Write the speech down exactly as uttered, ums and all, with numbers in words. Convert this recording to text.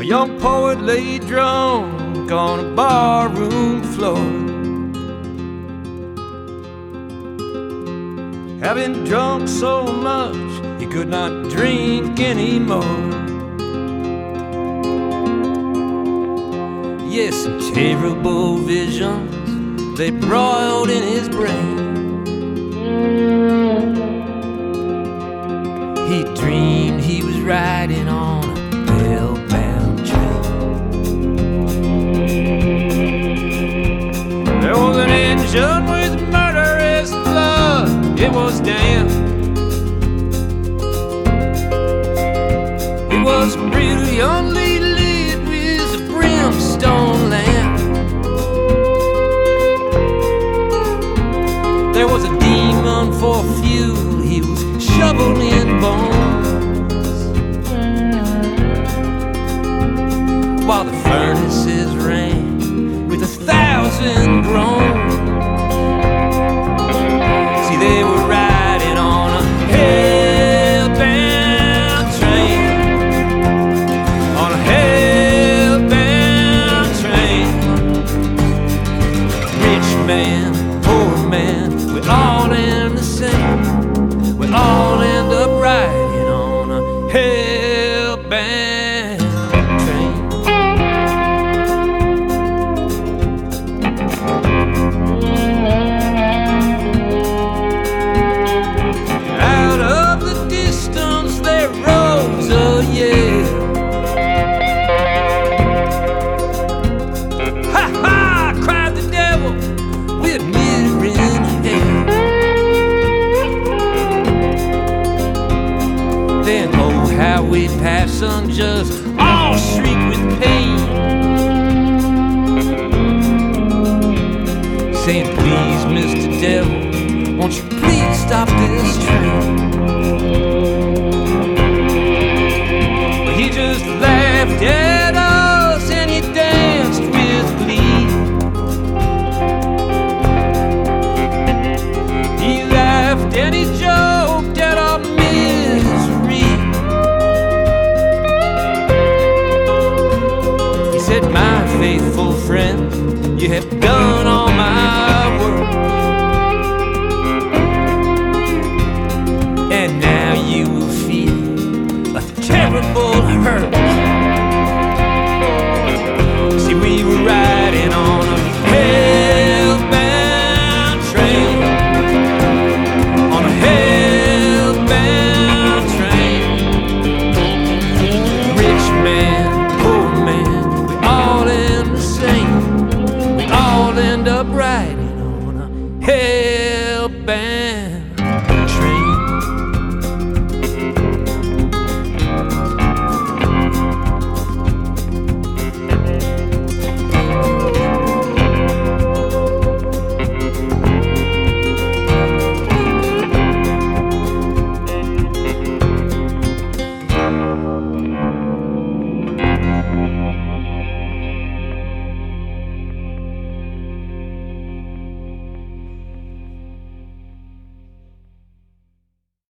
young poet lay drunk on a barroom floor, having drunk so much he could not drink anymore. Yes, some terrible visions, they broiled in his brain. He dreamed he was riding on a hell-bound train. There was an engine with murderous blood, it was damn. It was brilliantly lit with a brimstone lamp. There was a demon for fuel, he was shoveling bones, while the furnaces rang with a thousand groans. See, they were riding on a hell-bound train, on a hell-bound train. Rich man, poor man, we're all in the same. We all end up riding on a hell-bound train. Out of the distance there rose a yell. Ha ha! Cried the devil, we're nearing hell. Then, oh, how we passengers all shriek with pain, saying, please, Mister Devil, won't you please stop this train? But he just laughed.